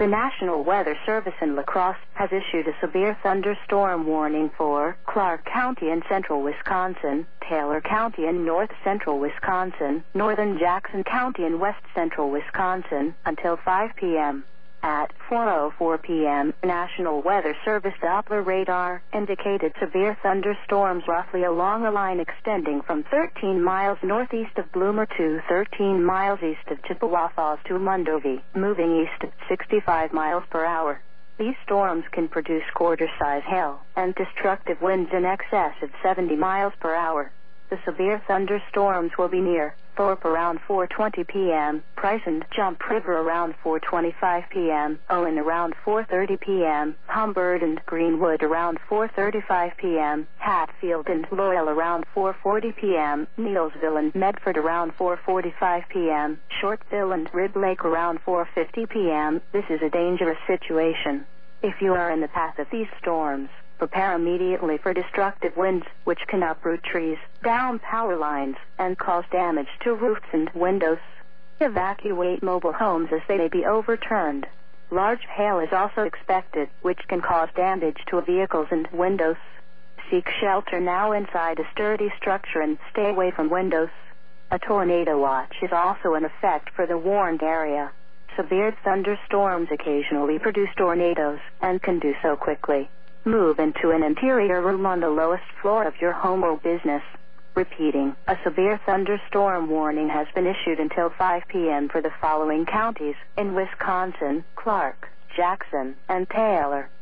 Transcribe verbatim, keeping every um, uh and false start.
The National Weather Service in La Crosse has issued a severe thunderstorm warning for Clark County in central Wisconsin, Taylor County in north central Wisconsin, northern Jackson County in west central Wisconsin, until five p m At four oh four p m, National Weather Service Doppler radar indicated severe thunderstorms roughly along a line extending from thirteen miles northeast of Bloomer to thirteen miles east of Chippewa Falls to Mondovi, moving east at sixty-five miles per hour. These storms can produce quarter-size hail and destructive winds in excess of seventy miles per hour. The severe thunderstorms will be near Thorpe around four twenty p m, Price and Jump River around four twenty-five p m, Owen around four thirty p m, Humbird and Greenwood around four thirty-five p m, Hatfield and Loyal around four forty p m, Neilsville and Medford around four forty-five p m, Shortville and Rib Lake around four fifty p m This is a dangerous situation. If you are in the path of these storms, prepare immediately for destructive winds, which can uproot trees, down power lines, and cause damage to roofs and windows. Evacuate mobile homes as they may be overturned. Large hail is also expected, which can cause damage to vehicles and windows. Seek shelter now inside a sturdy structure and stay away from windows. A tornado watch is also in effect for the warned area. Severe thunderstorms occasionally produce tornadoes, and can do so quickly. Move into an interior room on the lowest floor of your home or business. Repeating, a severe thunderstorm warning has been issued until five p m for the following counties in Wisconsin: Clark, Jackson, and Taylor.